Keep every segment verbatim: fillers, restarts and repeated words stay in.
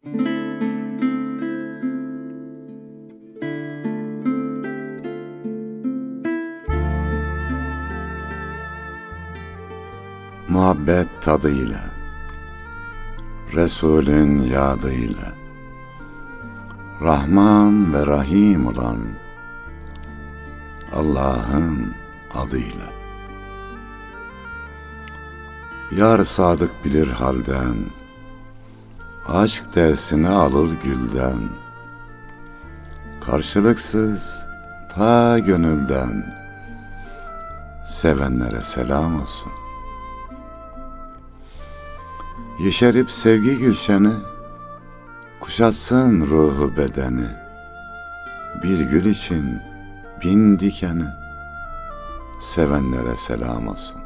Muhabbet tadıyla, Resulün yadıyla, Rahman ve Rahim olan Allah'ın adıyla. Yar sadık bilir halden, aşk dersini alır gülden, karşılıksız ta gönülden, sevenlere selam olsun. Yeşerip sevgi gülşeni, kuşatsın ruhu bedeni, bir gül için bin dikeni, sevenlere selam olsun.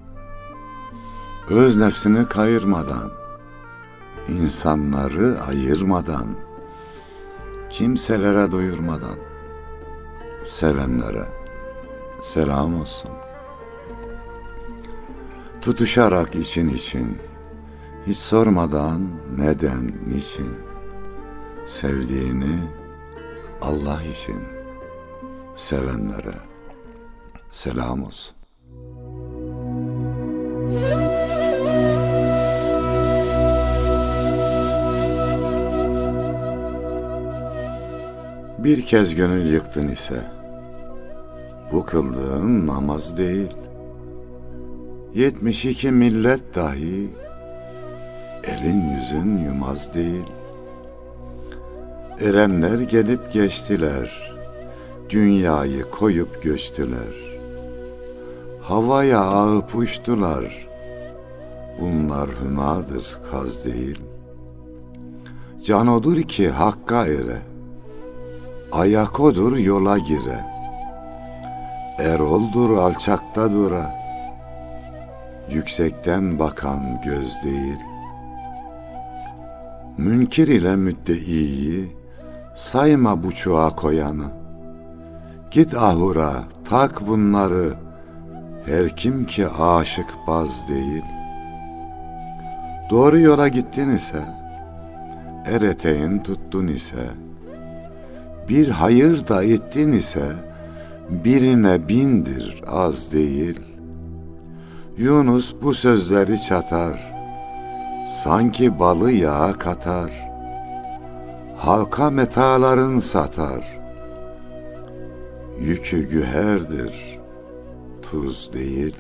Öz nefsini kayırmadan, insanları ayırmadan, kimselere doyurmadan, sevenlere selam olsun. Tutuşarak için için, hiç sormadan neden, niçin, sevdiğini Allah için, sevenlere selam olsun. Bir kez gönül yıktın ise, bu kıldığın namaz değil, yetmiş iki millet dahi, elin yüzün yumaz değil. Erenler gelip geçtiler, dünyayı koyup göçtüler. Havaya ağıp uçtular, bunlar hümadır, kaz değil. Can odur ki hakka ere, ayak odur yola gire. Eroldur alçakta dura, yüksekten bakan göz değil. Münkir ile müddeiyi sayma buçuğa koyanı. Git ahura tak bunları, her kim ki aşık baz değil. Doğru yola gittin ise, er eteğin tuttun ise, bir hayır da ettin ise, birine bindir az değil. Yunus bu sözleri çatar, sanki balı yağa katar, halka metaların satar, yükü güherdir, tuz değil.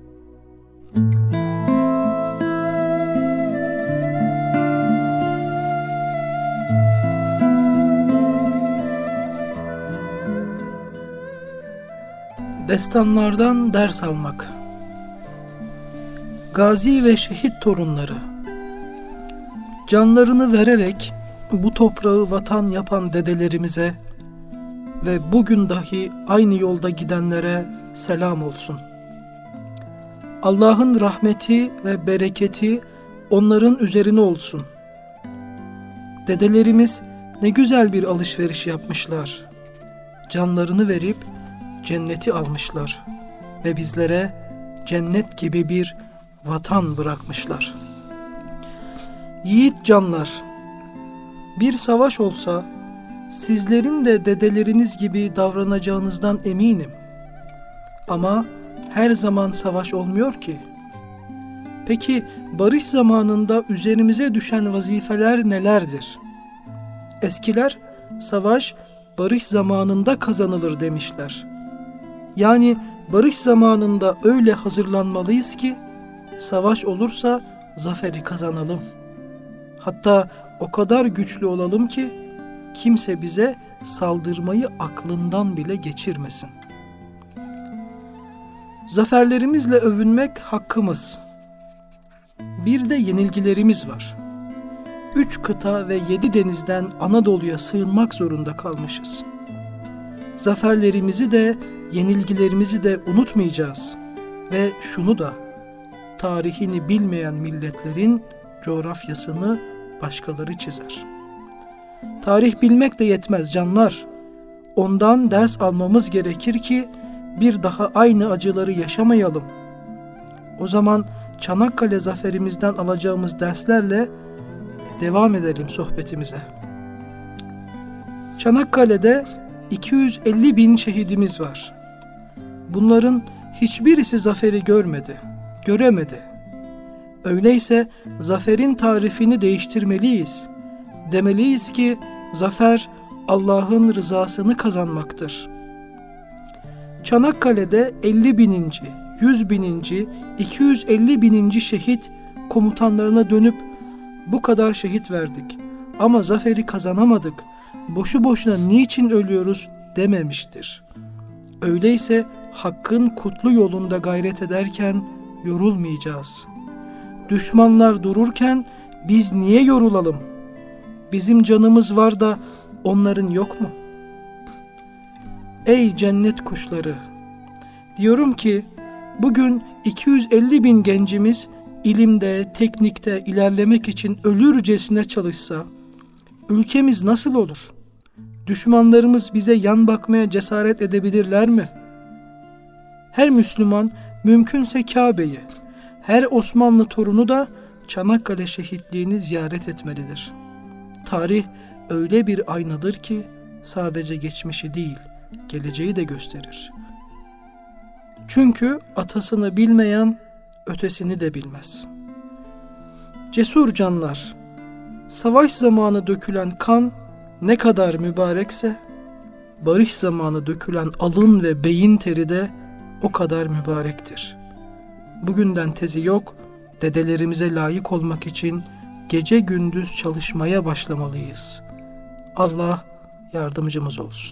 Destanlardan ders almak. Gazi ve şehit torunları, canlarını vererek bu toprağı vatan yapan dedelerimize ve bugün dahi aynı yolda gidenlere selam olsun. Allah'ın rahmeti ve bereketi onların üzerine olsun. Dedelerimiz ne güzel bir alışveriş yapmışlar. Canlarını verip cenneti almışlar ve bizlere cennet gibi bir vatan bırakmışlar. Yiğit canlar, bir savaş olsa sizlerin de dedeleriniz gibi davranacağınızdan eminim. Ama her zaman savaş olmuyor ki. Peki barış zamanında üzerimize düşen vazifeler nelerdir? Eskiler savaş barış zamanında kazanılır demişler. Yani barış zamanında öyle hazırlanmalıyız ki savaş olursa zaferi kazanalım. Hatta o kadar güçlü olalım ki kimse bize saldırmayı aklından bile geçirmesin. Zaferlerimizle övünmek hakkımız. Bir de yenilgilerimiz var. Üç kıta ve yedi denizden Anadolu'ya sığınmak zorunda kalmışız. Zaferlerimizi de yenilgilerimizi de unutmayacağız. Ve şunu da, tarihini bilmeyen milletlerin coğrafyasını başkaları çizer. Tarih bilmek de yetmez canlar. Ondan ders almamız gerekir ki bir daha aynı acıları yaşamayalım. O zaman Çanakkale zaferimizden alacağımız derslerle devam edelim sohbetimize. Çanakkale'de iki yüz elli bin şehidimiz var. Bunların hiçbirisi zaferi görmedi, göremedi. Öyleyse zaferin tarifini değiştirmeliyiz. Demeliyiz ki zafer Allah'ın rızasını kazanmaktır. Çanakkale'de elli bininci, yüz bininci, iki yüz elli bininci şehit komutanlarına dönüp bu kadar şehit verdik ama zaferi kazanamadık, boşu boşuna niçin ölüyoruz dememiştir. Öyleyse hakkın kutlu yolunda gayret ederken yorulmayacağız. Düşmanlar dururken biz niye yorulalım? Bizim canımız var da onların yok mu? Ey cennet kuşları! Diyorum ki bugün iki yüz elli bin gencimiz ilimde, teknikte ilerlemek için ölürcesine çalışsa ülkemiz nasıl olur? Düşmanlarımız bize yan bakmaya cesaret edebilirler mi? Her Müslüman mümkünse Kabe'yi, her Osmanlı torunu da Çanakkale şehitliğini ziyaret etmelidir. Tarih öyle bir aynadır ki sadece geçmişi değil, geleceği de gösterir. Çünkü atasını bilmeyen ötesini de bilmez. Cesur canlar, savaş zamanı dökülen kan ne kadar mübarekse, barış zamanı dökülen alın ve beyin teri de o kadar mübarektir. Bugünden tezi yok, dedelerimize layık olmak için gece gündüz çalışmaya başlamalıyız. Allah yardımcımız olsun.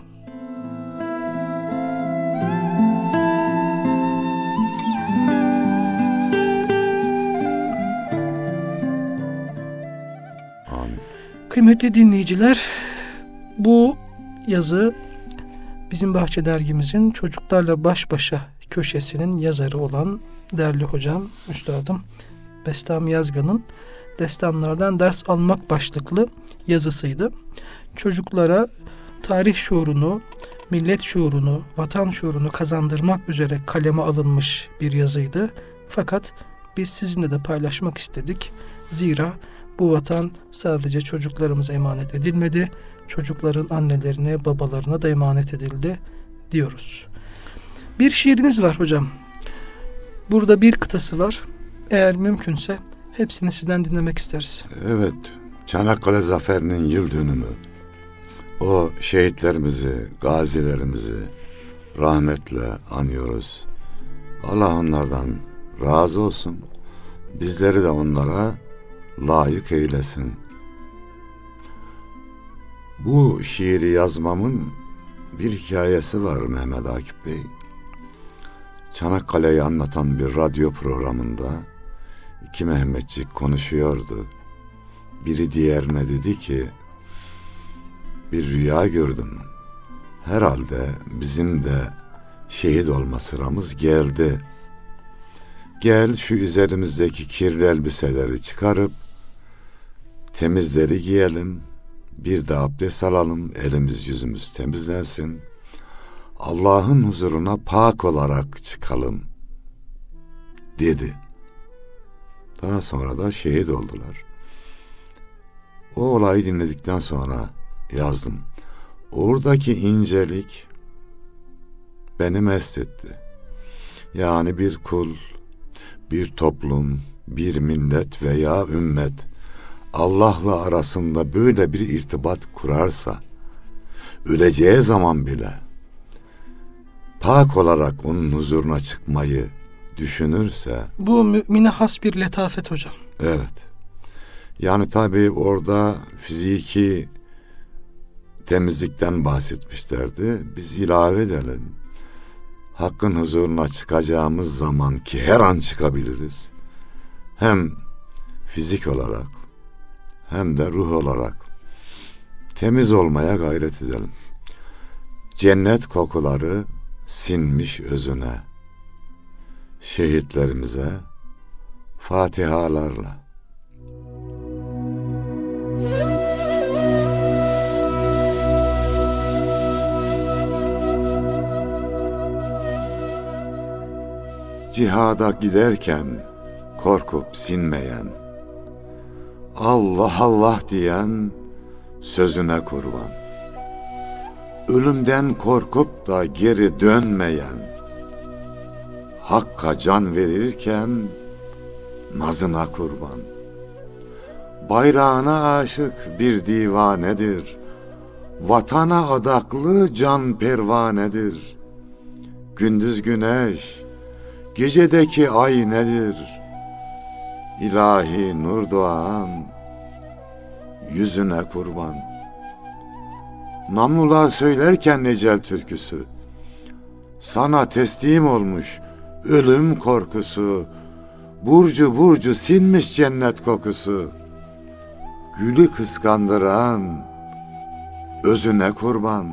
Amin. Kıymetli dinleyiciler, bu yazı bizim Bahçe Dergimizin Çocuklarla Baş Başa köşesinin yazarı olan değerli hocam, üstadım Bestami Yazgan'ın Destanlardan Ders Almak başlıklı yazısıydı. Çocuklara tarih şuurunu, millet şuurunu, vatan şuurunu kazandırmak üzere kaleme alınmış bir yazıydı. Fakat biz sizinle de paylaşmak istedik. Zira bu vatan sadece çocuklarımıza emanet edilmedi, çocukların annelerine, babalarına da emanet edildi diyoruz. Bir şiiriniz var hocam. Burada bir kıtası var. Eğer mümkünse hepsini sizden dinlemek isteriz. Evet, Çanakkale Zaferi'nin yıl dönümü. O şehitlerimizi, gazilerimizi rahmetle anıyoruz. Allah onlardan razı olsun. Bizleri de onlara layık eylesin. Bu şiiri yazmamın bir hikayesi var Mehmet Akif Bey. Çanakkale'yi anlatan bir radyo programında iki Mehmetçik konuşuyordu. Biri diğerine dedi ki, bir rüya gördüm. Herhalde bizim de şehit olma sıramız geldi. Gel şu üzerimizdeki kirli elbiseleri çıkarıp temizleri giyelim. Bir de abdest alalım, elimiz yüzümüz temizlensin. Allah'ın huzuruna pak olarak çıkalım dedi. Daha sonra da şehit oldular. O olayı dinledikten sonra yazdım. Oradaki incelik beni mest etti. Yani bir kul, bir toplum, bir millet veya ümmet Allah'la arasında böyle bir irtibat kurarsa, öleceği zaman bile pak olarak onun huzuruna çıkmayı düşünürse... Bu mümine has bir letafet hocam. Evet. Yani tabii orada fiziki temizlikten bahsetmişlerdi. Biz ilave edelim. Hakkın huzuruna çıkacağımız zaman ki her an çıkabiliriz. Hem fizik olarak hem de ruh olarak temiz olmaya gayret edelim. Cennet kokuları sinmiş özüne. Şehitlerimize fatihalarla. Cihada giderken korkup sinmeyen, Allah Allah diyen sözüne kurban. Ölümden korkup da geri dönmeyen, Hakka can verirken nazına kurban. Bayrağına aşık bir divanedir, vatana adaklı can pervanedir. Gündüz güneş, gecedeki ay nedir? İlahi nur doğan yüzüne kurban. Namlular söylerken ecel türküsü, sana teslim olmuş ölüm korkusu, burcu burcu sinmiş cennet kokusu. Gülü kıskandıran özüne kurban.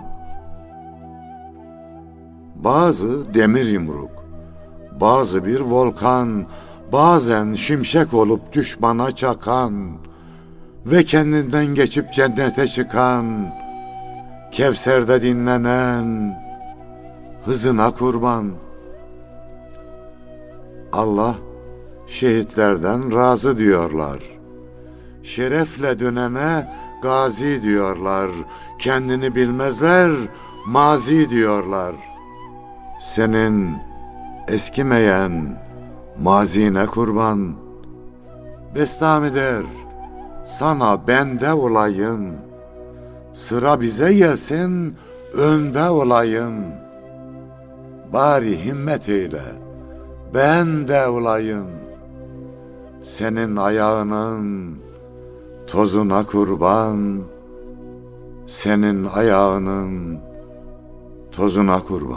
Bazı demir yumruk, bazı bir volkan, bazen şimşek olup düşmana çakan ve kendinden geçip cennete çıkan, Kevser'de dinlenen hızına kurban. Allah şehitlerden razı diyorlar. Şerefle dönene gazi diyorlar. Kendini bilmezler, mazi diyorlar. Senin eskimeyen mazine kurban. Bestami der, sana bende olayım. Sıra bize gelsin, önde olayım. Bari himmet eyle, ben de olayım. Senin ayağının tozuna kurban, senin ayağının tozuna kurban.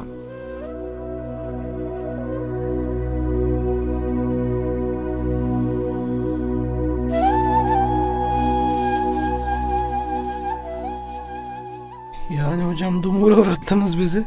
Yani hocam dumura uğrattınız bizi.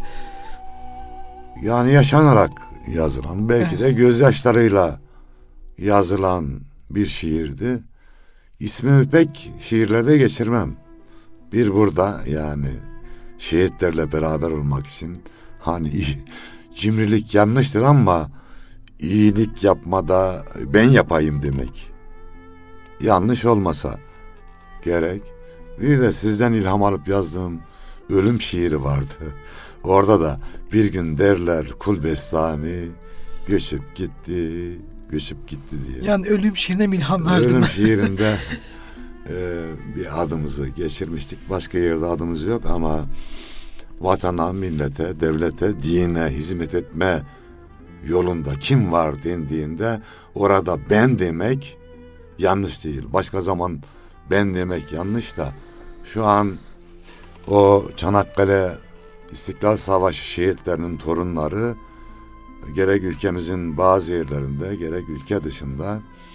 Yani yaşanarak yazılan, belki de gözyaşlarıyla yazılan bir şiirdi. İsmimi pek şiirlerde geçirmem. Bir burada, yani şehitlerle beraber olmak için, hani cimrilik yanlıştır ama iyilik yapmada ben yapayım demek yanlış olmasa gerek. Bir de sizden ilham alıp yazdığım ölüm şiiri vardı. Orada da bir gün derler kul Bestami göçüp gitti, göçüp gitti diye. Yani ölüm şiirine mi ilham verdin? Ölüm şiirinde e, bir adımızı geçirmiştik. Başka yerde adımız yok ama vatana, millete, devlete, dine hizmet etme yolunda kim var dendiğinde orada ben demek yanlış değil. Başka zaman ben demek yanlış da şu an o Çanakkale İstiklal Savaşı şehitlerinin torunları gerek ülkemizin bazı yerlerinde gerek ülke dışında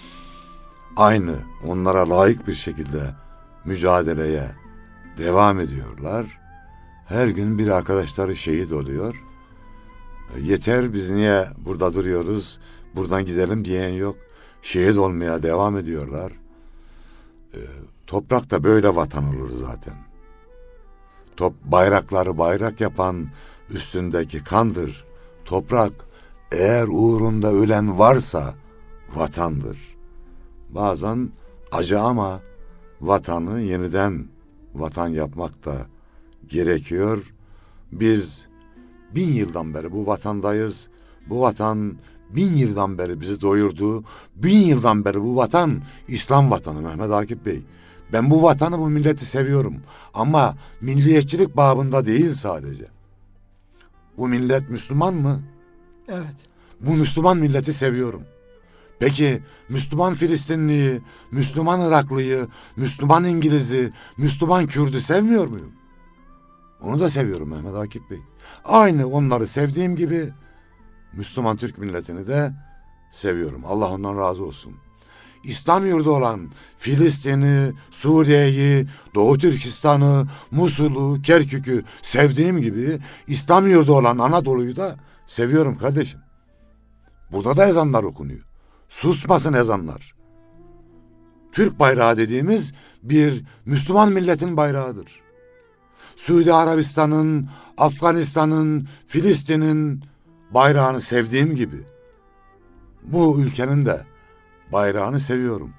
aynı onlara layık bir şekilde mücadeleye devam ediyorlar. Her gün bir arkadaşları şehit oluyor. Yeter, biz niye burada duruyoruz, buradan gidelim diyen yok. Şehit olmaya devam ediyorlar. E, toprak da böyle vatan olur zaten. Top, bayrakları bayrak yapan üstündeki kandır. Toprak eğer uğrunda ölen varsa vatandır. Bazen acı ama vatanı yeniden vatan yapmak da gerekiyor. Biz bin yıldan beri bu vatandayız. Bu vatan bin yıldan beri bizi doyurdu. Bin yıldan beri bu vatan İslam vatanı Mehmet Akif Bey. Ben bu vatanı, bu milleti seviyorum. Ama milliyetçilik babında değil sadece. Bu millet Müslüman mı? Evet. Bu Müslüman milleti seviyorum. Peki Müslüman Filistinliyi, Müslüman Iraklıyı, Müslüman İngiliz'i, Müslüman Kürd'ü sevmiyor muyum? Onu da seviyorum Mehmet Akif Bey. Aynı onları sevdiğim gibi Müslüman Türk milletini de seviyorum. Allah ondan razı olsun. İslam yurdu olan Filistin'i, Suriye'yi, Doğu Türkistan'ı, Musul'u, Kerkük'ü sevdiğim gibi İslam yurdu olan Anadolu'yu da seviyorum kardeşim. Burada da ezanlar okunuyor. Susmasın ezanlar. Türk bayrağı dediğimiz bir Müslüman milletin bayrağıdır. Suudi Arabistan'ın, Afganistan'ın, Filistin'in bayrağını sevdiğim gibi bu ülkenin de bayrağını seviyorum.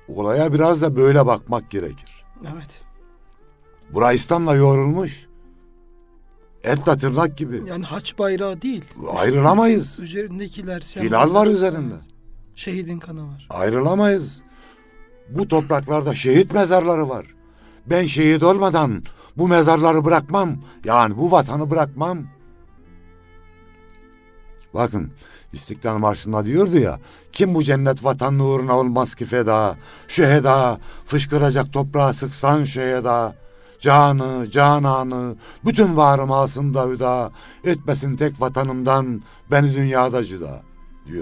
olaya biraz da böyle bakmak gerekir. Evet. Bura İslam'la yoğrulmuş. Etle tırnak gibi. Yani haç bayrağı değil. Ayrılamayız. Üzerindekiler semboller. Hilal var üzerinde. Şehidin kanı var. Ayrılamayız. Bu topraklarda şehit mezarları var. Ben şehit olmadan bu mezarları bırakmam. Yani bu vatanı bırakmam. Bakın İstiklal Marşı'nda diyordu ya, kim bu cennet vatan uğruna olmaz ki feda, şüheda, fışkıracak toprağa sıksan şüheda, canı, cananı, bütün varım aslında hüda, etmesin tek vatanımdan beni dünyada cüda, diyor.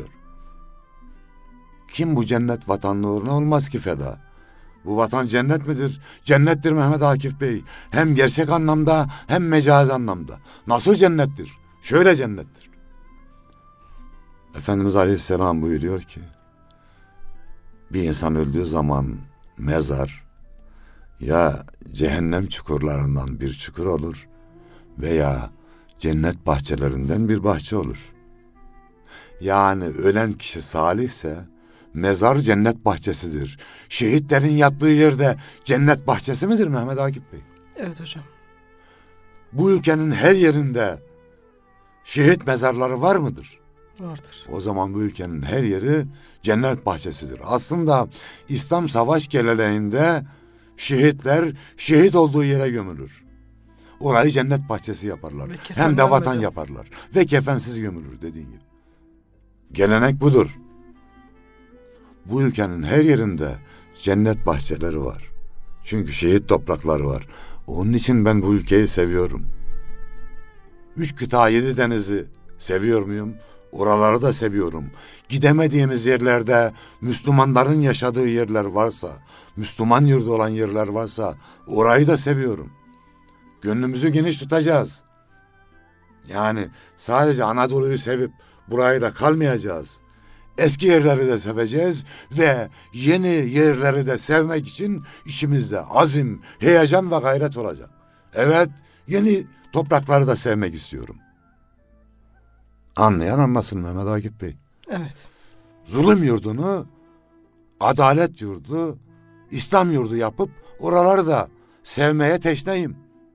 Kim bu cennet vatan uğruna olmaz ki feda? Bu vatan cennet midir? Cennettir Mehmet Akif Bey. Hem gerçek anlamda hem mecaz anlamda. Nasıl cennettir? Şöyle cennettir. Efendimiz Aleyhisselam buyuruyor ki, bir insan öldüğü zaman mezar ya cehennem çukurlarından bir çukur olur veya cennet bahçelerinden bir bahçe olur. Yani ölen kişi salihse mezar cennet bahçesidir. Şehitlerin yattığı yerde cennet bahçesi midir Mehmet Akif Bey? Evet hocam. Bu ülkenin her yerinde şehit mezarları var mıdır? Vardır. O zaman bu ülkenin her yeri cennet bahçesidir. Aslında İslam savaş geleneğinde şehitler şehit olduğu yere gömülür. Orayı cennet bahçesi yaparlar. Hem de vatan yaparlar. Ve kefensiz gömülür dediğin gibi. Gelenek budur. Bu ülkenin her yerinde cennet bahçeleri var. Çünkü şehit toprakları var. Onun için ben bu ülkeyi seviyorum. Üç kıta yedi denizi seviyor muyum? Oraları da seviyorum. Gidemediğimiz yerlerde Müslümanların yaşadığı yerler varsa, Müslüman yurdu olan yerler varsa orayı da seviyorum. Gönlümüzü geniş tutacağız. Yani sadece Anadolu'yu sevip burayı da kalmayacağız. Eski yerleri de seveceğiz ve yeni yerleri de sevmek için içimizde azim, heyecan ve gayret olacak. Evet, yeni toprakları da sevmek istiyorum. Anlayan anlasın Mehmet Akif Bey. Evet. Zulüm yurdunu adalet yurdu, İslam yurdu yapıp oraları da sevmeye teşneyim.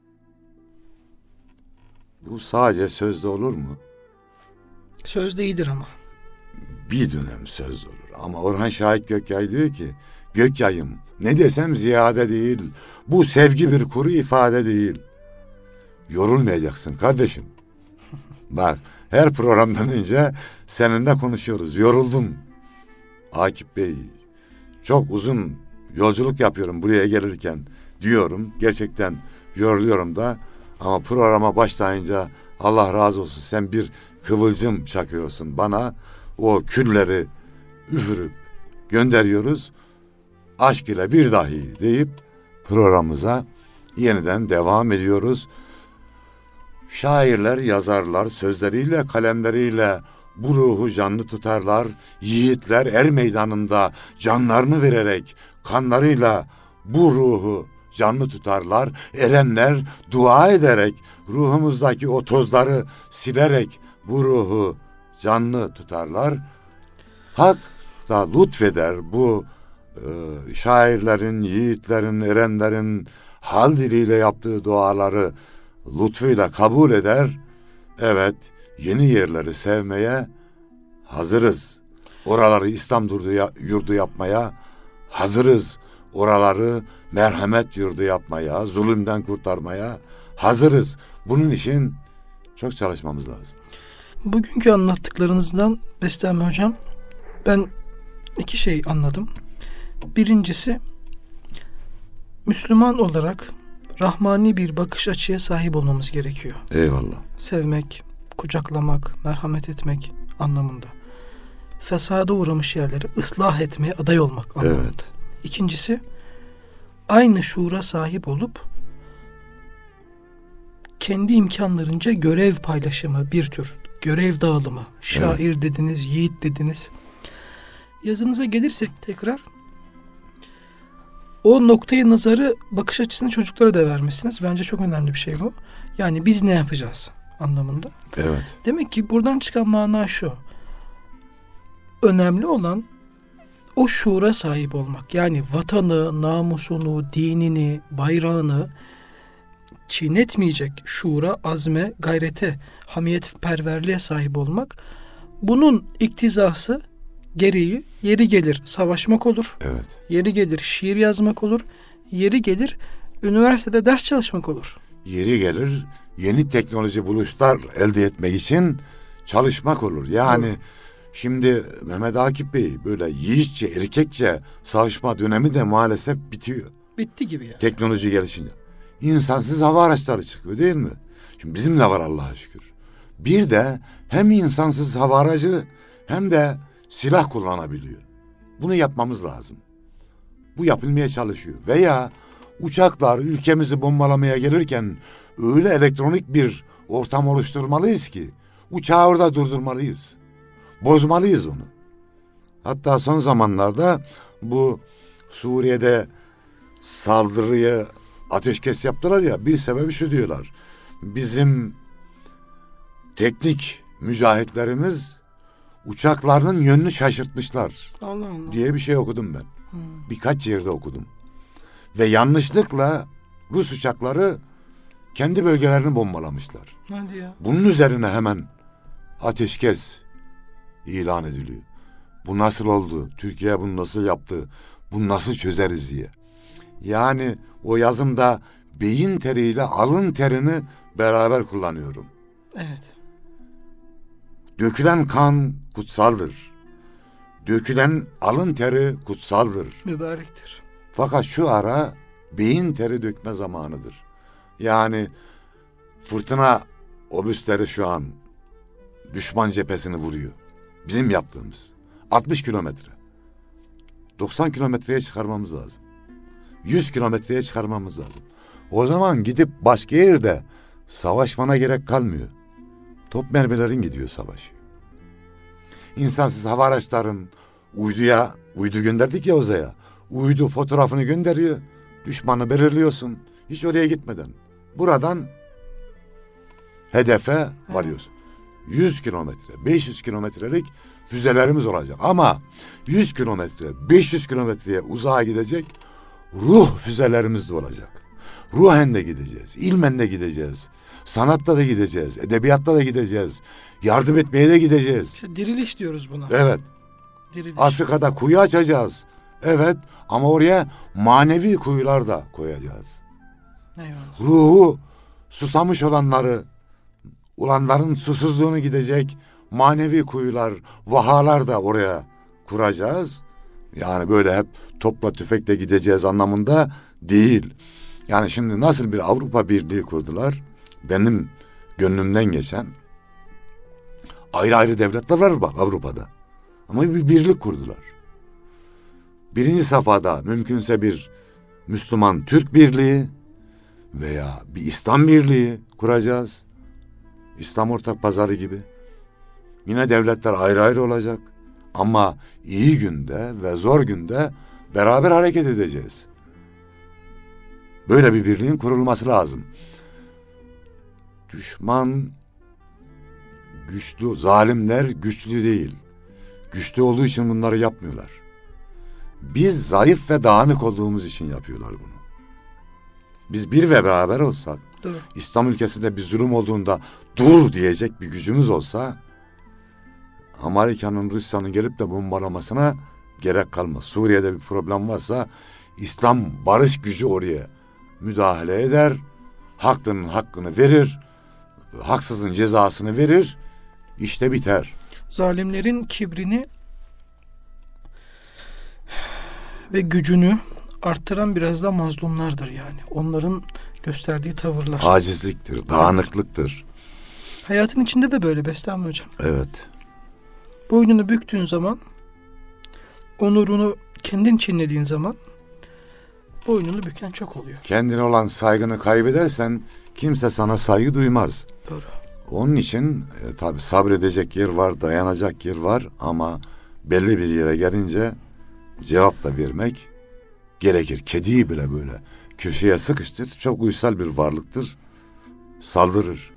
Bu sadece sözde olur mu? Sözde iyidir ama. Bir dönem söz olur. Ama Orhan Şahit Gökyay diyor ki, Gökyayım ne desem ziyade değil, bu sevgi bir kuru ifade değil. Yorulmayacaksın kardeşim. Bak, her programdan önce seninle konuşuyoruz. Yoruldum. Akif Bey, çok uzun yolculuk yapıyorum buraya gelirken diyorum. Gerçekten yoruluyorum da, ama programa başlayınca Allah razı olsun sen bir kıvılcım çakıyorsun bana. O külleri üfürüp gönderiyoruz. Aşk ile bir dahi deyip programımıza yeniden devam ediyoruz. Şairler, yazarlar sözleriyle, kalemleriyle bu ruhu canlı tutarlar. Yiğitler er meydanında canlarını vererek kanlarıyla bu ruhu canlı tutarlar. Erenler dua ederek ruhumuzdaki o tozları silerek bu ruhu canlı tutarlar. Hak da lütfeder bu e, şairlerin, yiğitlerin, erenlerin hal diliyle yaptığı duaları lütfuyla kabul eder. Evet, yeni yerleri sevmeye hazırız. Oraları İslam yurdu yapmaya hazırız. Oraları merhamet yurdu yapmaya, zulümden kurtarmaya hazırız. Bunun için çok çalışmamız lazım. Bugünkü anlattıklarınızdan Bestami Hocam, ben iki şey anladım. Birincisi, Müslüman olarak rahmani bir bakış açıya sahip olmamız gerekiyor. Eyvallah. Sevmek, kucaklamak, merhamet etmek anlamında. Fesada uğramış yerleri ıslah etmeye aday olmak anlamında. Evet. İkincisi, aynı şuura sahip olup kendi imkanlarınca görev paylaşımı, bir tür görev dağılımı. Şair evet. dediniz, yiğit dediniz. Yazınıza gelirsek tekrar, o noktayı nazarı, bakış açısını çocuklara da vermişsiniz. Bence çok önemli bir şey bu. Yani biz ne yapacağız anlamında. Evet. Demek ki buradan çıkan mana şu. Önemli olan o şuura sahip olmak, yani vatanı, namusunu, dinini, bayrağını çiğnetmeyecek şuura, azme, gayrete, hamiyetperverliğe sahip olmak, bunun iktizası gereği yeri gelir savaşmak olur. Evet. Yeri gelir şiir yazmak olur. Yeri gelir üniversitede ders çalışmak olur. Yeri gelir yeni teknoloji buluşlar elde etmek için çalışmak olur. Yani evet. Şimdi Mehmet Akif Bey böyle yiğitçe, erkekçe savaşma dönemi de maalesef bitiyor. Bitti gibi yani. Teknoloji gelişince. İnsansız hava araçları çıkıyor değil mi? Şimdi bizim de var Allah'a şükür. Bir de hem insansız hava aracı hem de silah kullanabiliyor. Bunu yapmamız lazım. Bu yapılmaya çalışıyor. Veya uçaklar ülkemizi bombalamaya gelirken öyle elektronik bir ortam oluşturmalıyız ki uçağı orada durdurmalıyız. Bozmalıyız onu. Hatta son zamanlarda bu Suriye'de saldırıya ateşkes yaptılar ya, bir sebebi şu diyorlar. Bizim teknik mücahitlerimiz uçaklarının yönünü şaşırtmışlar. Allah Allah. Diye bir şey okudum ben. Hmm. Birkaç yerde okudum. Ve yanlışlıkla Rus uçakları kendi bölgelerini bombalamışlar. Hadi ya. Bunun üzerine hemen ateşkes ilan ediliyor. Bu nasıl oldu? Türkiye bunu nasıl yaptı? Bunu nasıl çözeriz diye. Yani o yazımda beyin teriyle alın terini beraber kullanıyorum. Evet. Dökülen kan kutsaldır. Dökülen alın teri kutsaldır. Mübarektir. Fakat şu ara beyin teri dökme zamanıdır. Yani fırtına obüsleri şu an düşman cephesini vuruyor. Bizim yaptığımız. altmış kilometre. doksan kilometreye çıkarmamız lazım. yüz kilometreye çıkarmamız lazım. O zaman gidip başka yerde savaşmana gerek kalmıyor. Top mermilerin gidiyor savaşıyor. İnsansız hava araçların uyduya, uydu gönderdik ya uzaya. Uydu fotoğrafını gönderiyor. Düşmanı belirliyorsun. Hiç oraya gitmeden. Buradan hedefe varıyorsun. yüz kilometre, beş yüz kilometrelik füzelerimiz olacak. Ama yüz kilometre, beş yüz kilometreye uzağa gidecek ruh füzelerimiz de olacak. Ruhen de gideceğiz, ilmen de gideceğiz. Sanatta da gideceğiz, edebiyatta da gideceğiz. Yardım etmeye de gideceğiz. İşte diriliş diyoruz buna. Evet. Diriliş. Afrika'da kuyu açacağız. Evet, ama oraya manevi kuyular da koyacağız. Eyvallah. Ruhu susamış olanları, olanların susuzluğunu gidecek manevi kuyular, vahalar da oraya kuracağız. Yani böyle hep topla tüfekle gideceğiz anlamında değil. Yani şimdi nasıl bir Avrupa Birliği kurdular? Benim gönlümden geçen ayrı ayrı devletler var bak Avrupa'da. Ama bir birlik kurdular. Birinci safhada mümkünse bir Müslüman Türk Birliği veya bir İslam Birliği kuracağız. İslam ortak pazarı gibi. Yine devletler ayrı ayrı olacak. Ama iyi günde ve zor günde beraber hareket edeceğiz. Böyle bir birliğin kurulması lazım. Düşman güçlü, zalimler güçlü değil. Güçlü olduğu için bunları yapmıyorlar. Biz zayıf ve dağınık olduğumuz için yapıyorlar bunu. Biz bir ve beraber olsak, Doğru. İslam ülkesinde bir zulüm olduğunda dur diyecek bir gücümüz olsa, Amerika'nın, Rusya'nın gelip de bombalamasına gerek kalmaz. Suriye'de bir problem varsa İslam barış gücü oraya müdahale eder, haklının hakkını verir, haksızın cezasını verir, işte biter. Zalimlerin kibrini ve gücünü arttıran biraz da mazlumlardır yani. Onların gösterdiği tavırlar. Acizliktir, dağınıklıktır. Hayatın içinde de böyle Bestami Hocam. Evet. Boynunu büktüğün zaman, onurunu kendin çiğnediğin zaman boynunu büken çok oluyor. Kendine olan saygını kaybedersen kimse sana saygı duymaz. Doğru. Onun için e, tabii sabredecek yer var, dayanacak yer var ama belli bir yere gelince cevap da vermek gerekir. Kediyi bile böyle köşeye sıkıştır, çok uysal bir varlıktır, saldırır.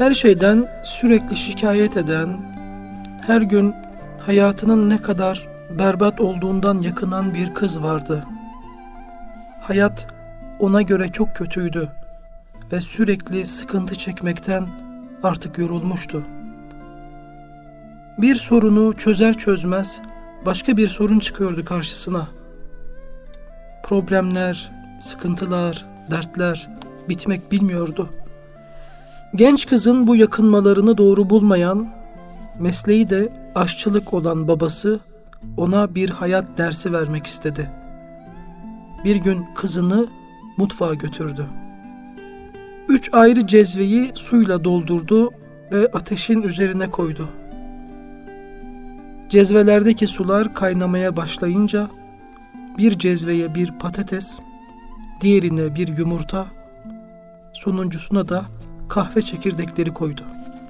Her şeyden sürekli şikayet eden, her gün hayatının ne kadar berbat olduğundan yakınan bir kız vardı. Hayat ona göre çok kötüydü ve sürekli sıkıntı çekmekten artık yorulmuştu. Bir sorunu çözer çözmez başka bir sorun çıkıyordu karşısına. Problemler, sıkıntılar, dertler bitmek bilmiyordu. Genç kızın bu yakınmalarını doğru bulmayan, mesleği de aşçılık olan babası ona bir hayat dersi vermek istedi. Bir gün kızını mutfağa götürdü. Üç ayrı cezveyi suyla doldurdu ve ateşin üzerine koydu. Cezvelerdeki sular kaynamaya başlayınca bir cezveye bir patates, diğerine bir yumurta, sonuncusuna da kahve çekirdekleri koydu.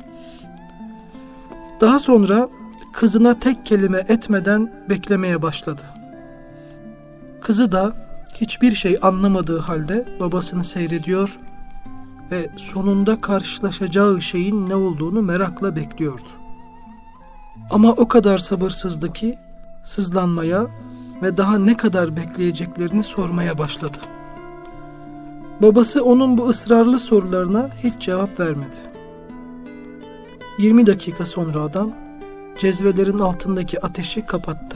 Daha sonra kızına tek kelime etmeden beklemeye başladı. Kızı da hiçbir şey anlamadığı halde babasını seyrediyor ve sonunda karşılaşacağı şeyin ne olduğunu merakla bekliyordu. Ama o kadar sabırsızdı ki sızlanmaya ve daha ne kadar bekleyeceklerini sormaya başladı. Babası onun bu ısrarlı sorularına hiç cevap vermedi. yirmi dakika sonra adam cezvelerin altındaki ateşi kapattı.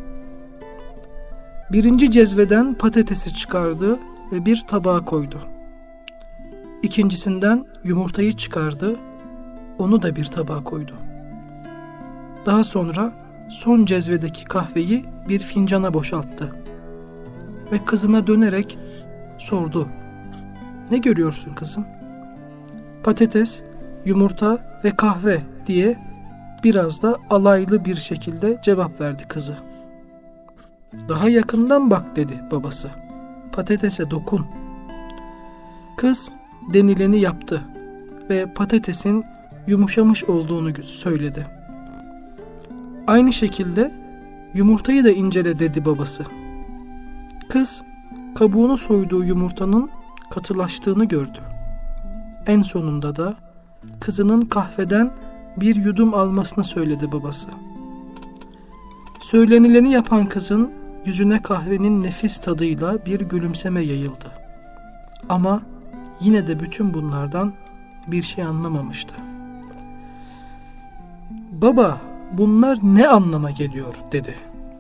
Birinci cezveden patatesi çıkardı ve bir tabağa koydu. İkincisinden yumurtayı çıkardı, onu da bir tabağa koydu. Daha sonra son cezvedeki kahveyi bir fincana boşalttı. Ve kızına dönerek sordu. "Ne görüyorsun kızım?" "Patates, yumurta ve kahve" diye biraz da alaylı bir şekilde cevap verdi kızı. "Daha yakından bak" dedi babası. "Patatese dokun." Kız denileni yaptı ve patatesin yumuşamış olduğunu söyledi. Aynı şekilde yumurtayı da incele dedi babası. Kız kabuğunu soyduğu yumurtanın katılaştığını gördü. En sonunda da kızının kahveden bir yudum almasını söyledi babası. Söylenileni yapan kızın yüzüne kahvenin nefis tadıyla bir gülümseme yayıldı. Ama yine de bütün bunlardan bir şey anlamamıştı. "Baba, bunlar ne anlama geliyor?" dedi.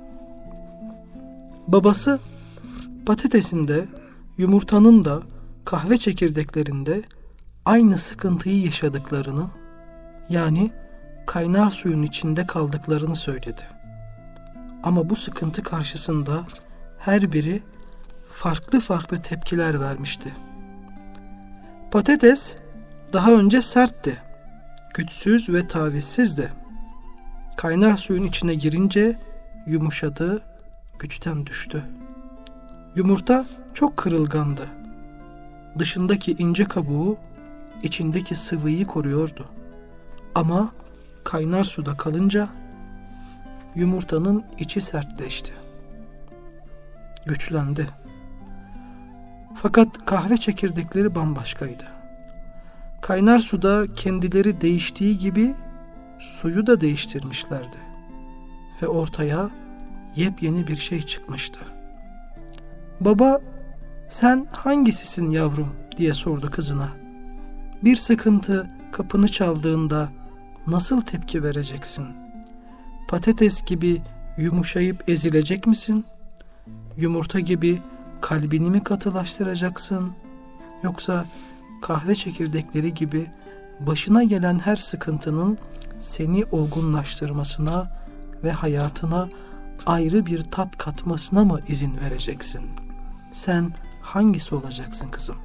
Babası patatesin de yumurtanın da kahve çekirdeklerinde aynı sıkıntıyı yaşadıklarını, yani kaynar suyun içinde kaldıklarını söyledi. Ama bu sıkıntı karşısında her biri farklı farklı tepkiler vermişti. Patates daha önce sertti, güçsüz ve tavizsizdi. Kaynar suyun içine girince yumuşadı, güçten düştü. Yumurta çok kırılgandı. Dışındaki ince kabuğu, içindeki sıvıyı koruyordu. Ama kaynar suda kalınca yumurtanın içi sertleşti. Güçlendi. Fakat kahve çekirdekleri bambaşkaydı. Kaynar suda kendileri değiştiği gibi suyu da değiştirmişlerdi. Ve ortaya yepyeni bir şey çıkmıştı. "Baba, sen hangisisin yavrum?" diye sordu kızına. "Bir sıkıntı kapını çaldığında nasıl tepki vereceksin? Patates gibi yumuşayıp ezilecek misin? Yumurta gibi kalbini mi katılaştıracaksın? Yoksa kahve çekirdekleri gibi başına gelen her sıkıntının seni olgunlaştırmasına ve hayatına ayrı bir tat katmasına mı izin vereceksin? Sen hangisi olacaksın kızım?"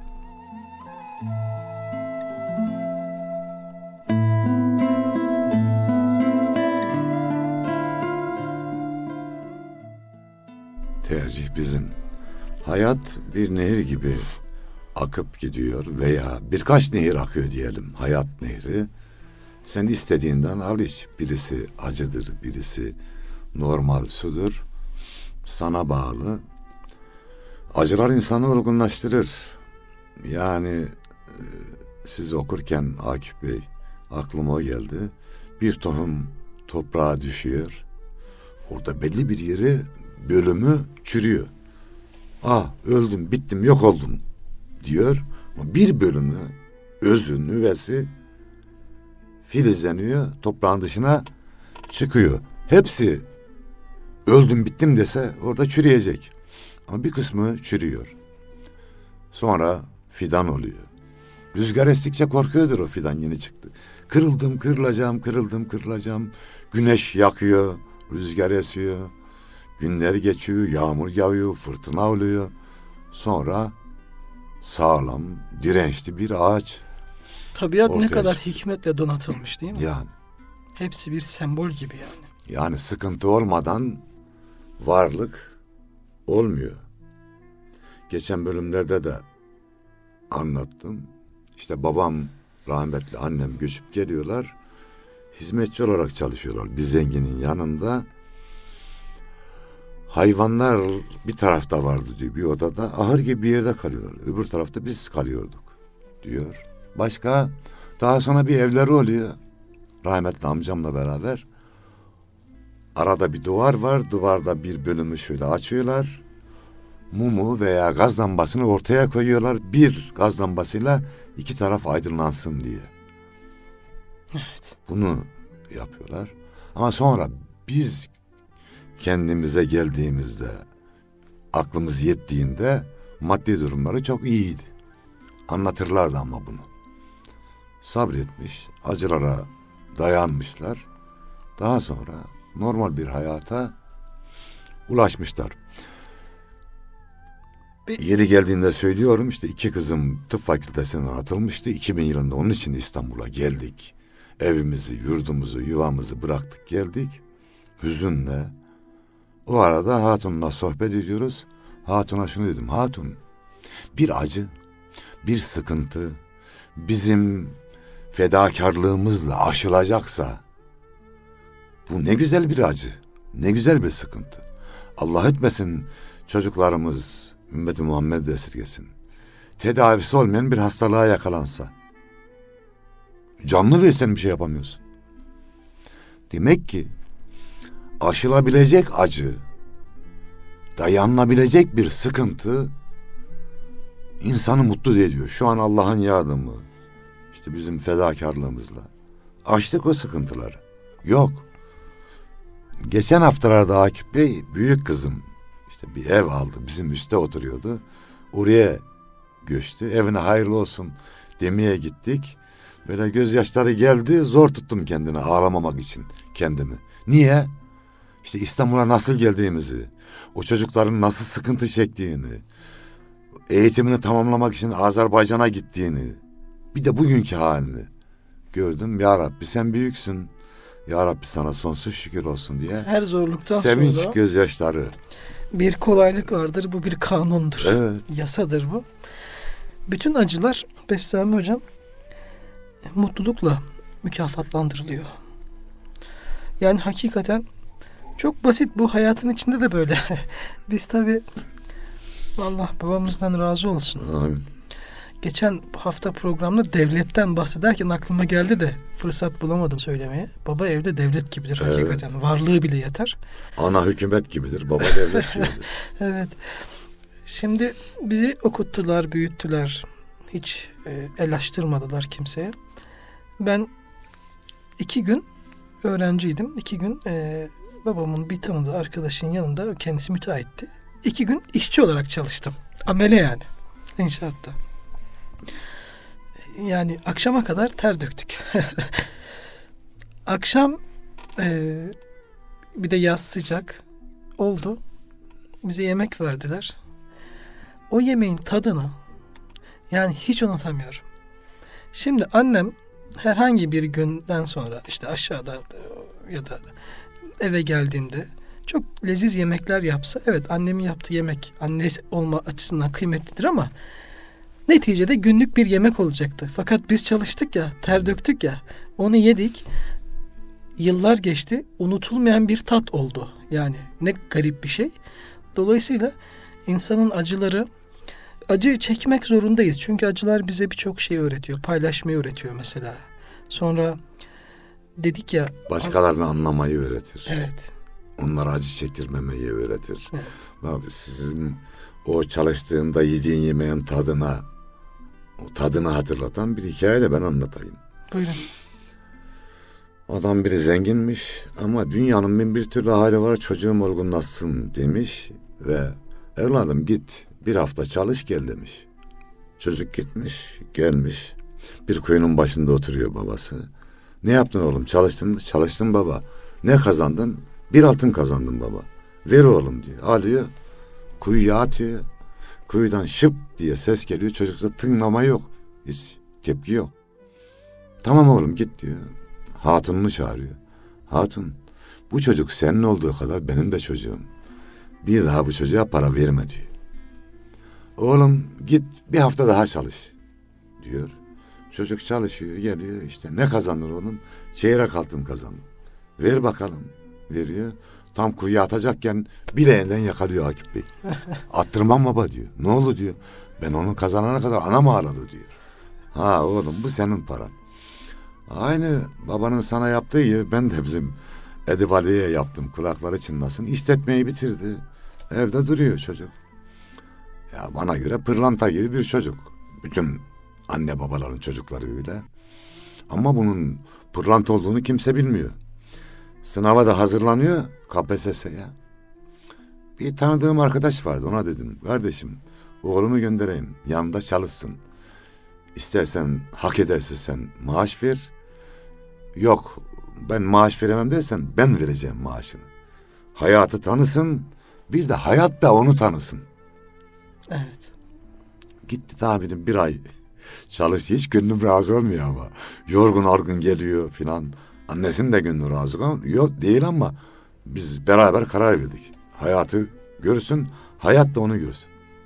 Tercih bizim. Hayat bir nehir gibi akıp gidiyor veya birkaç nehir akıyor diyelim. Hayat nehri. Sen istediğinden al iç. Birisi acıdır, birisi normal sudur. Sana bağlı. Acılar insanı olgunlaştırır. Yani e, siz okurken Akif Bey, Aklıma o geldi. Bir tohum toprağa düşüyor. Orada belli bir yeri, bölümü çürüyor. Ah, öldüm, bittim, yok oldum diyor. Ama bir bölümü, özü, nüvesi filizleniyor, toprağın dışına çıkıyor. Hepsi öldüm, bittim dese orada çürüyecek. Ama bir kısmı çürüyor. Sonra fidan oluyor. Rüzgar estikçe korkuyordur o fidan, yeni çıktı. Kırıldım, kırılacağım, kırıldım, kırılacağım. Güneş yakıyor, rüzgar esiyor. Günler geçiyor, yağmur yağıyor, fırtına oluyor. Sonra sağlam, dirençli bir ağaç. Tabiat ortaya ne kadar çıkıyor. hikmetle donatılmış değil mi? Yani. Hepsi bir sembol gibi yani. Yani sıkıntı olmadan varlık olmuyor. Geçen bölümlerde de anlattım. İşte babam rahmetli, annem göçüp geliyorlar. Hizmetçi olarak çalışıyorlar bir zenginin yanında. Hayvanlar bir tarafta vardı diyor, bir odada. Ahır gibi bir yerde kalıyorlar. Öbür tarafta biz kalıyorduk diyor. Başka, daha sonra bir evleri oluyor. Rahmetli amcamla beraber. Arada bir duvar var. Duvarda bir bölümü şöyle açıyorlar. Mumu veya gaz lambasını ortaya koyuyorlar. Bir gaz lambasıyla iki taraf aydınlansın diye. Evet. Bunu yapıyorlar. Ama sonra biz kendimize geldiğimizde, aklımız yettiğinde maddi durumları çok iyiydi. Anlatırlardı ama bunu. Sabretmiş, acılara dayanmışlar. Daha sonra normal bir hayata ulaşmışlar. Bir... Yeri geldiğinde söylüyorum, işte iki kızım tıp fakültesinden atılmıştı. iki bin yılında onun için İstanbul'a geldik. Evimizi, yurdumuzu, yuvamızı bıraktık geldik. Hüzünle. O arada hatunla sohbet ediyoruz. Hatuna şunu dedim. Hatun, bir acı, bir sıkıntı bizim fedakarlığımızla aşılacaksa bu ne güzel bir acı, ne güzel bir sıkıntı. Allah etmesin çocuklarımız ümmeti Muhammed'i esirgesin. Tedavisi olmayan bir hastalığa yakalansa, canlı versen bir şey yapamıyorsun. Demek ki aşılabilecek acı, dayanılabilecek bir sıkıntı insanı mutlu ediyor. Şu an Allah'ın yardımı, işte bizim fedakarlığımızla aştık o sıkıntıları. Yok. Geçen haftalarda Akif Bey, büyük kızım işte bir ev aldı. Bizim üstte oturuyordu. Oraya göçtü. Evine hayırlı olsun demeye gittik. Böyle gözyaşları geldi. Zor tuttum kendini, ağlamamak için kendimi. Niye? İşte İstanbul'a nasıl geldiğimizi, o çocukların nasıl sıkıntı çektiğini, eğitimini tamamlamak için Azerbaycan'a gittiğini, bir de bugünkü halini gördüm. Ya Rabbi sen büyüksün. Ya Rabbi sana sonsuz şükür olsun diye. Her zorluktan sevinç sonra gözyaşları. Bir kolaylık vardır. Bu bir kanundur. Evet. Yasadır bu. Bütün acılar Bestami Hocam mutlulukla mükafatlandırılıyor. Yani hakikaten çok basit, bu hayatın içinde de böyle. Biz tabii Allah babamızdan razı olsun. Amin. Geçen hafta programda devletten bahsederken aklıma geldi de fırsat bulamadım söylemeye. Baba evde devlet gibidir Evet. hakikaten. Varlığı bile yeter. Ana hükümet gibidir, baba devlet gibidir. Evet. Şimdi bizi okuttular, büyüttüler. Hiç e, el açtırmadılar kimseye. Ben iki gün öğrenciydim. İki gün e, babamın bir tanıdığı arkadaşın yanında, kendisi müteahhitti. İki gün işçi olarak çalıştım. Amele yani. İnşaatta. Yani akşama kadar ter döktük. Akşam e, bir de yaz sıcak oldu. Bize yemek verdiler. O yemeğin tadını yani hiç unutamıyorum. Şimdi annem herhangi bir günden sonra işte aşağıda ya da eve geldiğimde çok leziz yemekler yapsa, evet annemin yaptığı yemek annesi olma açısından kıymetlidir ama neticede günlük bir yemek olacaktı. Fakat biz çalıştık ya, ter döktük ya, onu yedik. Yıllar geçti, unutulmayan bir tat oldu. Yani ne garip bir şey. Dolayısıyla insanın acıları, acı çekmek zorundayız. Çünkü acılar bize birçok şey öğretiyor. Paylaşmayı öğretiyor mesela. Sonra dedik ya... Başkalarını anlamayı öğretir. Evet. Onlara acı çektirmemeyi öğretir. Evet. Abi sizin o çalıştığında yediğin yemeğin tadına, o tadını hatırlatan bir hikaye de ben anlatayım. Buyurun. Adam biri zenginmiş ama dünyanın bin bir türlü hali var, çocuğum olgunlaşsın demiş ve evladım git bir hafta çalış gel demiş. Çocuk gitmiş gelmiş, bir kuyunun başında oturuyor babası. Ne yaptın oğlum, çalıştın mı? Çalıştım baba. Ne kazandın? Bir altın kazandım baba. Ver oğlum diyor. Alıyor, kuyuya atıyor. Kuyudan şıp diye ses geliyor. Çocukta tınlama yok. Hiç tepki yok. Tamam oğlum git diyor. Hatununu çağırıyor. Hatun, bu çocuk senin olduğu kadar benim de çocuğum. Bir daha bu çocuğa para verme diyor. Oğlum git bir hafta daha çalış diyor. Çocuk çalışıyor, geliyor, işte ne kazanır oğlum? Çeyrek altın kazanır. Ver bakalım. Veriyor. Tam kuyuya atacakken bileğinden yakalıyor Akif Bey. Attırmam baba diyor. Ne oldu diyor. Ben onu kazanana kadar anam ağladı diyor. Ha oğlum bu senin paran. Aynı babanın sana yaptığı gibi ben de bizim Edip Ali'ye yaptım. Kulakları çınlasın. İşletmeyi bitirdi. Evde duruyor çocuk. Ya bana göre pırlanta gibi bir çocuk. Bütün anne babaların çocukları öyle. Ama bunun pırlanta olduğunu kimse bilmiyor. Sınava da hazırlanıyor K P S S'ye. Bir tanıdığım arkadaş vardı, ona dedim. Kardeşim oğlumu göndereyim, yanında çalışsın. İstersen hak ederse sen maaş ver. Yok ben maaş veremem dersen ben vereceğim maaşını. Hayatı tanısın, bir de hayat da onu tanısın. Evet. Gitti tahminim bir ay çalıştı, hiç gönlüm razı olmuyor ama. Yorgun argın geliyor filan. Annesinin de gönlü razı yok değil ama biz beraber karar verdik. Hayatı görsün, hayat da onu görsün.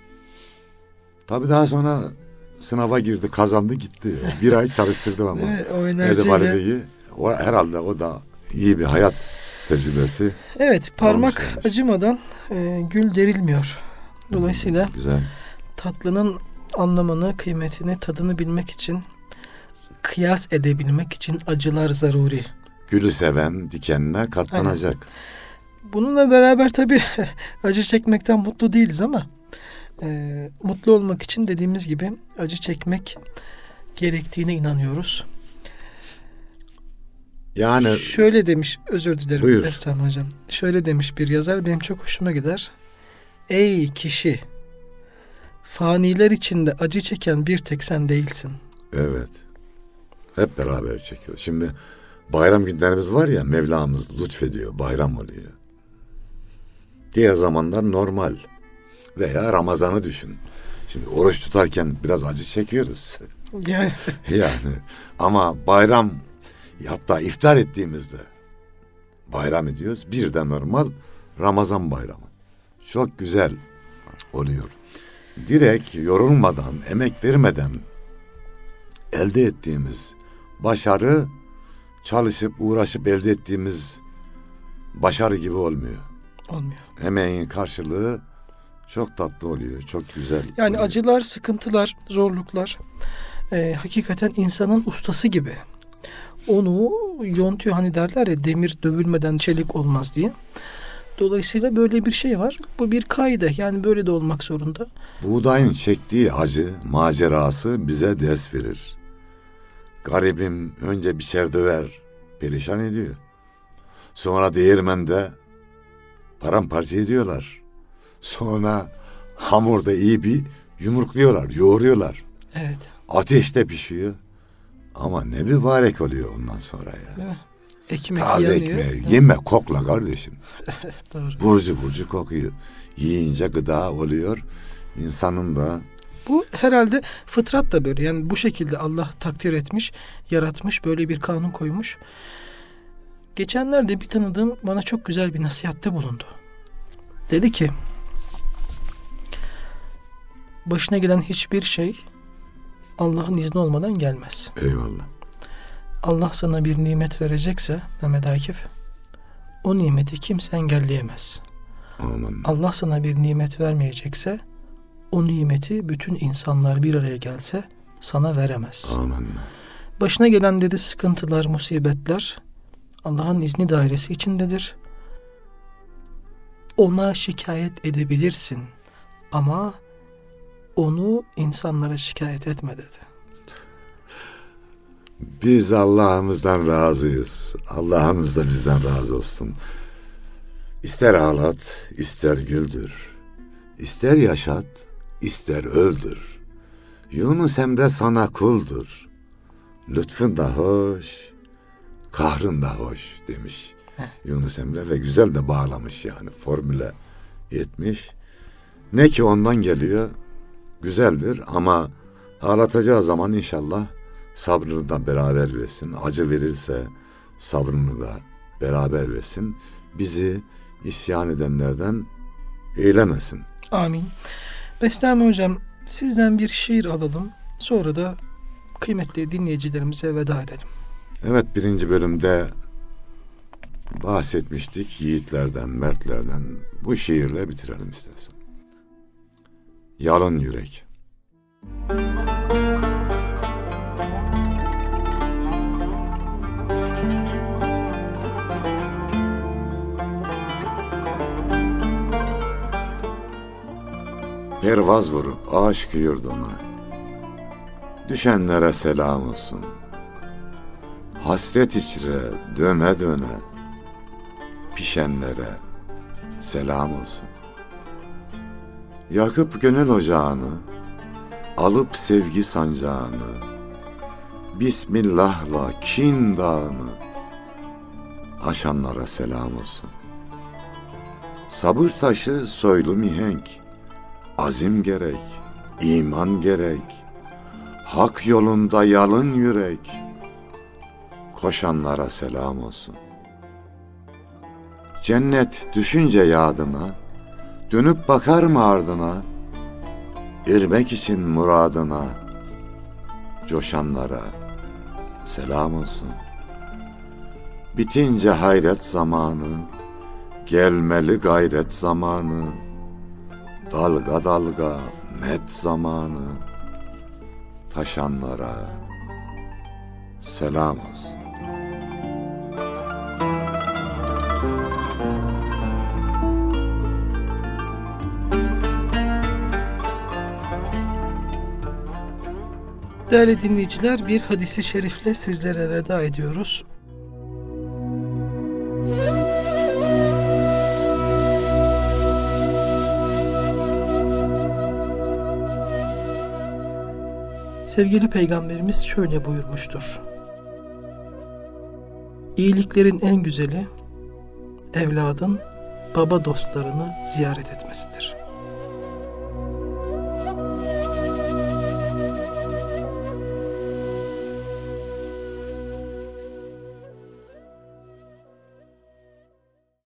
Tabii daha sonra sınava girdi, kazandı gitti. Bir ay çalıştırdım ama. Evet, o enerjiyle... Bali'yi, o, herhalde o da iyi bir hayat tecrübesi. Evet, parmak olmuşlarmış. acımadan e, gül derilmiyor. Dolayısıyla güzel. Tatlının anlamını, kıymetini, tadını bilmek için, kıyas edebilmek için acılar zaruri. Gülü seven dikenine katlanacak. Aynen. Bununla beraber tabii acı çekmekten mutlu değiliz ama e, mutlu olmak için dediğimiz gibi acı çekmek gerektiğine inanıyoruz. Yani şöyle demiş, özür dilerim buyur. Bestami Hocam. Şöyle demiş bir yazar, benim çok hoşuma gider. Ey kişi, faniler içinde acı çeken bir tek sen değilsin. Evet. Hep beraber çekiyoruz. Şimdi bayram günlerimiz var ya, Mevlamız lütfediyor, bayram oluyor. Diğer zamanlar normal. Veya Ramazan'ı düşün. Şimdi oruç tutarken biraz acı çekiyoruz. Yani. yani ama bayram, hatta iftar ettiğimizde bayram ediyoruz. Bir de normal Ramazan bayramı. Çok güzel oluyor. Direkt yorulmadan, emek vermeden elde ettiğimiz başarı, çalışıp uğraşıp elde ettiğimiz başarı gibi olmuyor. Olmuyor. Emeğin karşılığı çok tatlı oluyor, çok güzel. Yani oluyor. acılar, sıkıntılar, zorluklar e, hakikaten insanın ustası gibi. Onu yontuyor, hani derler ya, demir dövülmeden çelik olmaz diye. Dolayısıyla böyle bir şey var. Bu bir kaide. Yani böyle de olmak zorunda. Buğdayın çektiği acı, macerası bize ders verir. Garibim önce biçer döver, perişan ediyor. Sonra değirmende paramparça ediyorlar. Sonra hamurda iyi bir yumrukluyorlar, yoğuruyorlar. Evet. Ateşte pişiyor. Ama ne mübarek oluyor ondan sonra ya. Değil mi? Ekmek Taze yanıyor. ekmeği yeme, kokla kardeşim. Doğru. Burcu burcu kokuyor. Yiyince gıda oluyor. İnsanın da Bu herhalde fıtrat da böyle. Yani bu şekilde Allah takdir etmiş, yaratmış, böyle bir kanun koymuş. Geçenlerde bir tanıdığım bana çok güzel bir nasihatte bulundu. Dedi ki, başına gelen hiçbir şey Allah'ın izni olmadan gelmez. eyvallah. Allah sana bir nimet verecekse Mehmet Akif, o nimeti kimse engelleyemez. Aman. Allah sana bir nimet vermeyecekse o nimeti bütün insanlar bir araya gelse sana veremez. Aman. Başına gelen dedi sıkıntılar, musibetler Allah'ın izni dairesi içindedir. Ona şikayet edebilirsin ama onu insanlara şikayet etme dedi. Biz Allah'ımızdan razıyız. Allah'ımız da bizden razı olsun. İster ağlat, ister güldür. İster yaşat, ister öldür. Yunus Emre sana kuldur. Lütfun da hoş, kahrın da hoş demiş Heh. Yunus Emre ve güzel de bağlamış yani formüle yetmiş. Ne ki ondan geliyor güzeldir ama ağlatacağı zaman inşallah sabrını da beraber versin. Acı verirse sabrını da beraber versin. Bizi isyan edenlerden eylemesin. Amin. Bestami Hocam, sizden bir şiir alalım. Sonra da kıymetli dinleyicilerimize veda edelim. Evet, birinci bölümde bahsetmiştik yiğitlerden, mertlerden. Bu şiirle bitirelim istersen. Yalın yürek. Pervaz vurup aşk yurduna, düşenlere selam olsun. Hasret içre döne döne, pişenlere selam olsun. Yakıp gönül ocağını, alıp sevgi sancağını, Bismillah'la kin dağını aşanlara selam olsun. Sabır taşı soylu mihenk, azim gerek, iman gerek, hak yolunda yalın yürek, koşanlara selam olsun. Cennet düşünce yadına, dönüp bakar mı ardına, ermek için muradına, coşanlara selam olsun. Bitince hayret zamanı, gelmeli gayret zamanı, dalga dalga met zamanı, taşanlara selam olsun. Değerli dinleyiciler, bir hadisi şerifle sizlere veda ediyoruz. Sevgili Peygamberimiz şöyle buyurmuştur: İyiliklerin en güzeli evladın baba dostlarını ziyaret etmesidir.